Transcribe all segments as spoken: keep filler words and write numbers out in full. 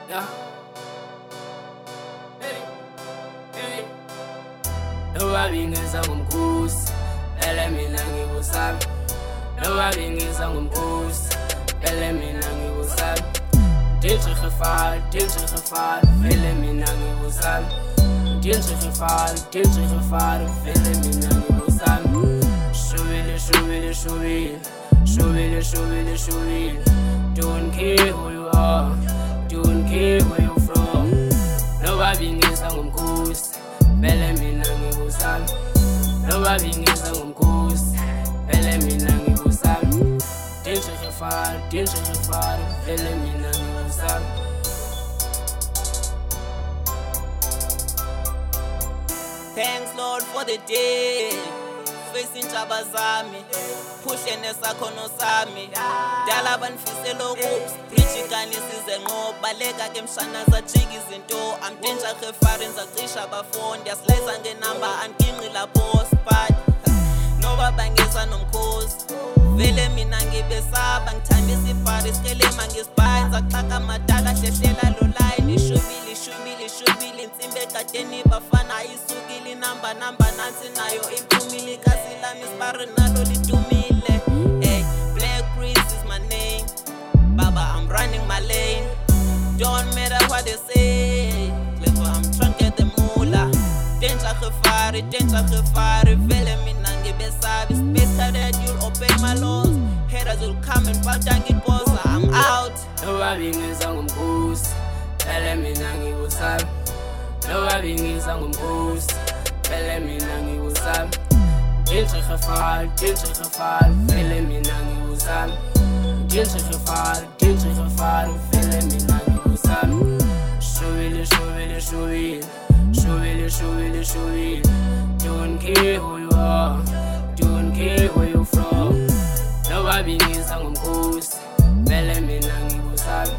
Yeah. Hey, hey. Nowabingiza ngumkhosi, ele mina ngikusabe. Nowabingiza ngumkhosi, ele mina ngikusabe. Dinje gevaar, dinje gevaar, ele mina ngikusabe. Dinje gevaar, dinje gevaar, ele mina ngikusabe. Shubile, shubile, shubile, shubile, shubile, shubile. Don't care who you are, don't care where you're from. Nowabingiza ngumkhosi, ele mina ngikusabe. Nowabingiza ngumkhosi, ele mina ngikusabe. Dinje gevaar, dinje gevaar, ele mina ngikusabe. Thanks Lord for the day, facing jaba zami, pushing nesakhono sami. Dala banifisela okubi, preach kani size ngoba baleka ke mshana zajika izinto. I'm danger gefari ngizacisha abafundi, asileza ngenamba anginqi lapho spot. Noba bangeza nomkhosi, vele mina ngibesaba, ngithandisa ibhari sikelema ngisibhayi, ngizaxaka amadala hlehlela lo line. Ishubile, ishubile, ishubile, insimbi ekadeni bafana ayisukile, inamba namba nansi nayo iphumile, ikasi lami isibhari nalo lidumile. Hey, Black Prince is my name, Baba I'm running my lane. Don't matter what they say, clever I'm trying to get the moolah. Danger gefari, danger gefari, vele mina ngibesabi. Space cadet you'll obey my laws, haters will come and back down it balls. I'm out. Nowabingiza ngumkhosi, ele mina ngikusabe. Nowabingiza ngumkhosi, ele mina ngikusabe. Dinje gevaar, dinje gevaar, ele mina ngikusabe. Dinje gevaar, dinje gevaar, ele mina ngikusabe. Shubile, shubile, shubile, shubile, shubile, shubile. Don't care who you are, don't care where you're from. Nowabingiza ngumkhosi, ele mina ngikusabe.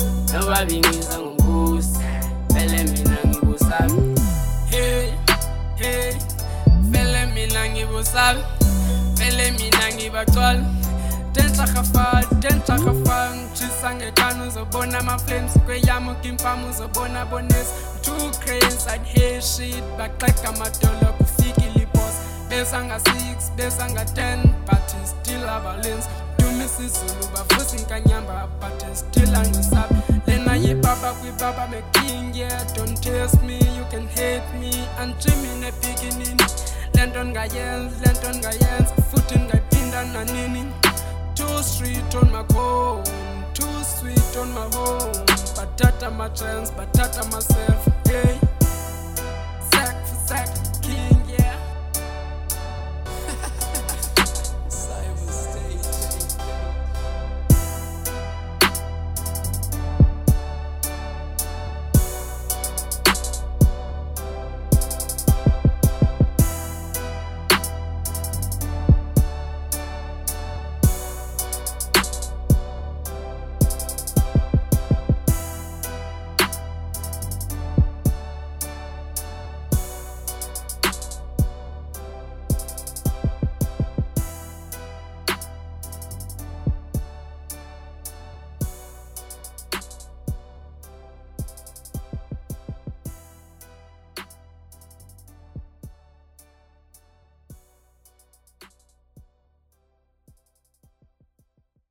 Nowabingiza ngumkhosi, ele mina ngikusabe. Hey, hey, vele mina ngikusabe, vele mina ngibacwala. Denja gevaar, denja gevaar, ngitshisa ngekani uzobona ama-flames. Kweyami ukimpamu uzobona bonesi. Two cranes, I'd hear shit, baxeka amadolo kufikile iboss. Besa nga-six, besa nga-ten, but he still have a lens. Dumisa izulu bavusa inkanyamba, but he still angisabe. Lena yibaba kwibaba me-king, yeah, don't test me, you can hate me. Anjimi nebeginini, lento ngayenza, lento ngayenza, futhi ngayiphinda nanini. Too street on my home, too sweet on my home. Batata my chance, batata myself, hey. Sack for sack.